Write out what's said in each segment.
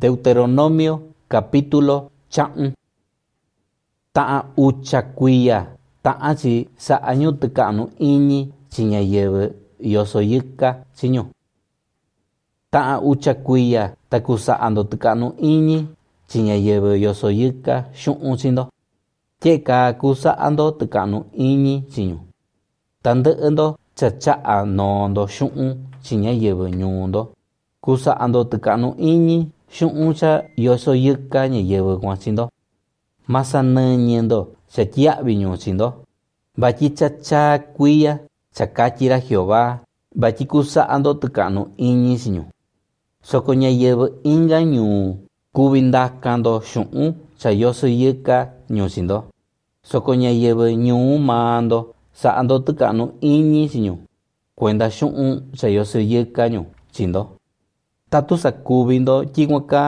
Deuteronomio capítulo cha'un. Ta'an ucha kuiya ta'an chi sa'añu tɨka'nu iñi chi ñayɨvɨ yosoyɨka chiñu. Ta'an ucha kuiya ta kusa'ando tɨka'nu iñi chi ñayɨvɨ yosoyɨka xu'un chindo. Tye'eka kusa'ando tɨka'nu iñi chiñu. Tandɨ'ɨ-ndo cha cha'a noondo xu'un chi ñayɨvɨ ñuundo. Kusa'ando tɨka'nu iñi xu'un cha yosoyɨka ñayɨvɨ kuan chindo. Masanɨñɨ-ndo cha tya'vi ñuu chindo. Vatyi cha kuiya cha katyira Jehová vatyi kusa'ando tɨka'nu iñi chiñu. Soko ñayɨvɨ inga ñuu kuvi ndaka-ndo xu'un cha yosoyɨka ñuu chindo. Soko ñayɨvɨ ñuu maa-ndo sa'ando tɨka'nu iñi chiñu kuenda xu'un cha yosoyɨka ñu chindo. Tatu sakuvi-ndo tyikuan kaa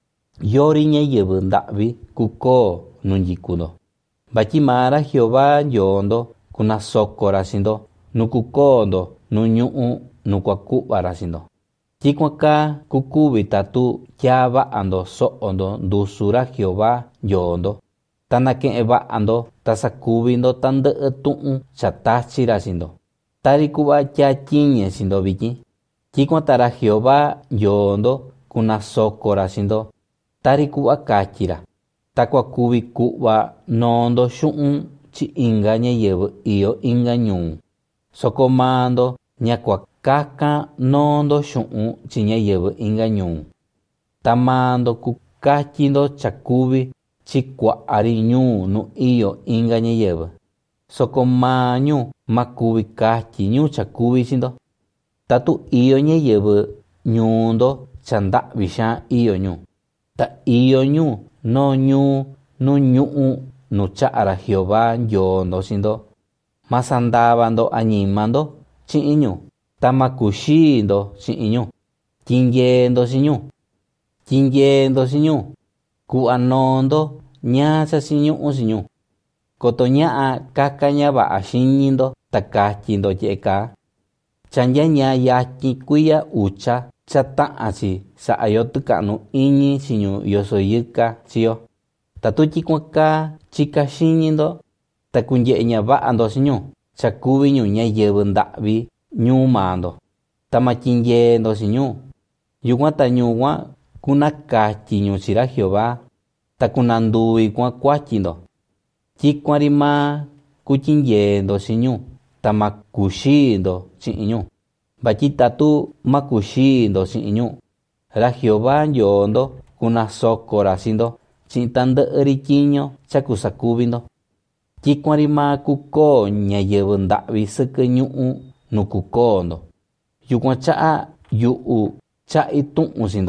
yori ñayɨvɨ nda'vi kukoo nu nyikundo. Vatyi maa-ra Jehová Ndyoo-ndo kunasoko-ra chindo nu kukoo-ndo nu ñu'u nu kuaku'va-ra chindo. Tyikuan kaa kukuvi tatu tyaa va'a-ndo so'o-ndo ndusu-ra Jehová Ndyoo-ndo ta nake'en va'a-ndo ta sakuvi-ndo tandɨ'ɨ tu'un cha tachi-ra chindo tari ku'va tyatyiñe chindo vityin. Tyikuan ta-ra Jehová Ndyoo-ndo kunasoko-ra chindo tari ku'va katyira ta kuakuvi ku'va noo-ndo xu'un chi inga ñayɨvɨ iyo inga ñuu. Soko maa-ndo ñakuakakan noo-ndo xu'un chi ñayɨvɨ inga ñuu. Ta maa-ndo kukatyi-ndo cha kuvi chi kua'a-ri ñuu nu iyo inga ñayɨvɨ. Soko maa-ñu makuvi katyi-ñu cha kuvi chindo. Tatu iyo ñayɨvɨ ñuu-ndo cha nda'vi xaan iyo ñu. Ta iyo ñu noo ñuu nu ñu'u nu cha'a-ra Jehová Ndyoo-ndo chindo. Masandava-ndo añima-ndo chi'in ñu ta makuxii-ndo chi'in ñu. Tyindyee-ndo chi ñu. Tyindyee-ndo chi ñu. Ku'va noo-ndo ñaa cha chiñu'u chi ñu. Koto ña'a kaka ñava'a xiñi-ndo ta katyi-ndo tye'eka. Cha ndyañaa yatyin kuiya ucha cha ta'an-chi sa'a-yo tɨka'nu iñi chi ñu yosoyɨka chi-yo. Tatu tyikuan kaa chika xiñi-ndo ta kundye'e ñava'ando chi ñu cha kuvi ñu ñayɨvɨ nda'vi ñuu maa-ndo ta matyindyee-ndo chi ñu. Yukuan ta ñuu kuan kunakatyi ñu chi-ra Jehová ta kunanduvi kuan kuatyi-ndo. Tyikuan-ri maa kutyindyee-ndo chi ñu ta makuxii-ndo chi'in ñu. Vatyi tatu makuxii-ndo chi'in ñu, ra Jehová Ndyoo-ndo kunasoko-ra chindo chi'in tandɨ'ɨ-ri tyiño cha kusakuvi-ndo. Tyikuan-ri maa kukoo ñayɨvɨ nda'vi sɨkɨ ñu'u nu kukoo-ndo. Yukuan cha'a yu'u cha'i tu'un chindo.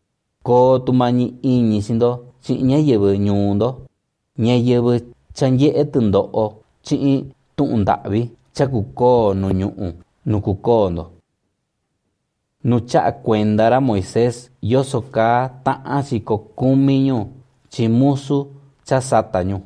Koo tumañi iñi chindo chi'in ñayɨvɨ ñuu-ndo, ñayɨvɨ cha ndye'e tɨndo'o chi'in tu'un nda'vi cha kukoo nu ñu'u nu kukoo-ndo. Nu cha'a kuenda-ra Moisés yoso kaa ta'an-chi kokumi ñu chi musu cha sata ñu.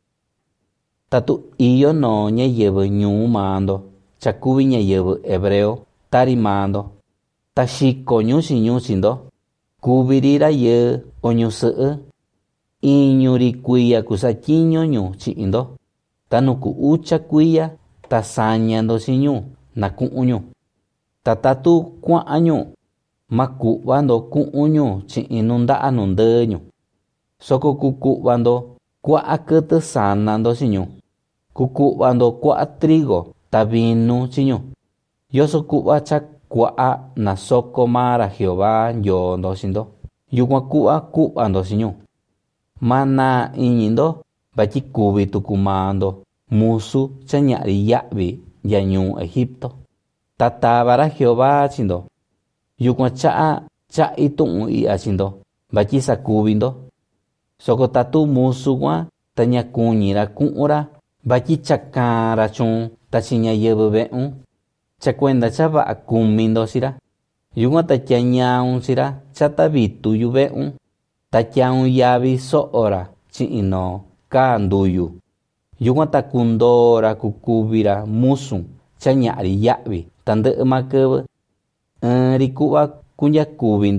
Tatu iyo noo ñayɨvɨ ñuu maa-ndo cha kuvi ñayɨvɨ hebreo tari maa-ndo ta xiko ñu chi ñu chindo. Kuvi-ri rayɨɨ o ñusɨ'ɨ. Iñu-ri kuiya kusatyiñu ñu chi'in-ndo. Ta nu ku ucha kuiya ta saña-ndo chi ñu na ku'un ñu. Ta tatu kua'an ñu maku'va-ndo ku'un ñu chi'in nu nda'a nu ndɨɨ ñu. Soko kuku'va-ndo kua'a kɨtɨ sana-ndo chi ñu. Kuku'va-ndo kua'a trigo ta vinu chi ñu. Yoso ku'va cha kua'a nasoko maa-ra Jehová Ndyoo-ndo chindo. Yukuan ku'va ku'va-ndo chi ñu. Manaa iñi-ndo vatyi kuvi tuku maa-ndo musu cha ña'ri ya'vi ndya ñuu Egipto. Ta tava-ra Jehová chindo. Yukuan cha'a cha'i tu'un i'ya chindo vatyi sakuvi-ndo. Soko tatu musu kuan ta ña kuñi-ra ku'un-ra vatyi cha kaan-ra chuun ta chi ñayɨvɨ ve'un cha kuenda cha va'a kumi-ndo chi-ra. Yukuan ta tyañaun chi-ra chata vitu yuve'un ta tyaun yavi so'o-ra chi'in noo kaa nduyu. Yukuan ta kundoo-ra kukuvi-ra musun cha ña'ri ya'vi tandɨ'ɨ maa kɨvɨ. Ɨɨn-ri ku'va kunyakuvi-ndo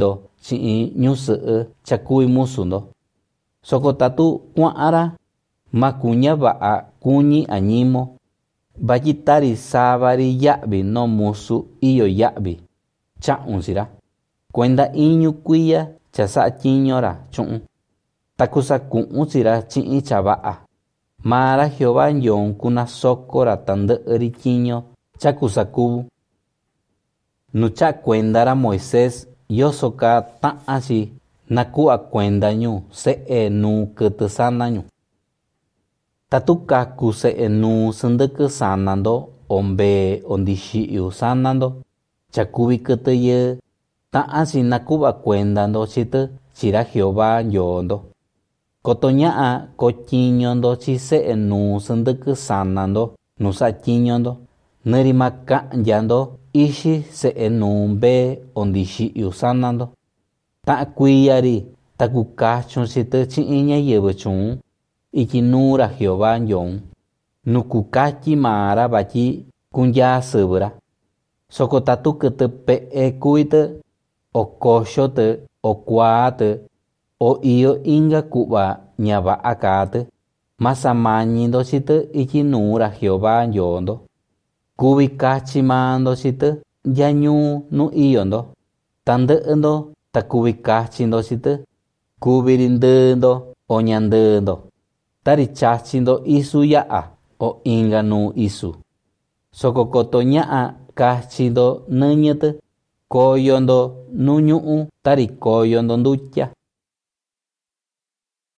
chi'in ñusɨ'ɨ chakuvi musu ndo. Soko tatu kua'ara makuña va'a kuñi añimo vatyi tari savari ya'vi no musu iyo ya'vi cha'un chi‑ra kuenda iñu kuiya cha sa'a tyiño‑ra chu'un ta kusaku'un chi‑ra chi'in cha va'a. Maa‑ra Jehová Nyoun kunasoko‑ra tandɨ'ɨ‑ri tyiño cha kusakuvu. Nu cha'a kuenda‑ra Moisés yoso kaa ta'an‑chi naku'va kuenda‑ñu se'e nuu kɨtɨ sana‑ñu. Tatu kaku se'e nuu sɨndɨkɨ sana‑ndo o mbee o ndixi'yu sana‑ndo cha kuvi kɨtɨ yɨɨ, ta'an‑chi naku'va kuenda‑ndo chii‑tɨ chi‑ra Jehová Ndyoo‑ndo. Koto ña'a kotyiño‑ndo chi se'e nuu sɨndɨkɨ sana‑ndo nu sa'a tyiño‑ndo, nɨri maka'ndya‑ndo ixi se'e nuu mbee o ndixi'yu sana‑ndo. Ta'an kuiya‑ri ta kukachun chii‑tɨ chi'in ñáyɨvɨ chuun ityi nuu‑ra Jehová Nyoun, nu kukatyi maa‑ra vatyi kundyaa sɨvɨ‑ra. Soko tatu kɨtɨ pe'e kuvi‑tɨ o koxo‑tɨ o kuaa‑tɨ o iyo inga ku'va ña va'a kaa‑tɨ, masamañi‑ndo chii‑tɨ ityi nuu‑ra Jehová Ndyoo‑ndo. Kuvi kachi maa‑ndo chii‑tɨ ndya ñuu nu iyo‑ndo. Tandɨ'ɨ‑ndo ta kuvi kachi‑ndo chii‑tɨ, kuvi‑ri ndɨɨ‑ndo o ñandɨɨ‑ndo, tari chachi‑ndo isu ya'a o inga nuu isu. Soko koto ña'a kachi‑ndo nɨñɨ‑tɨ, koyo‑ndo nu ñu'ú tari koyo‑ndo ndutya.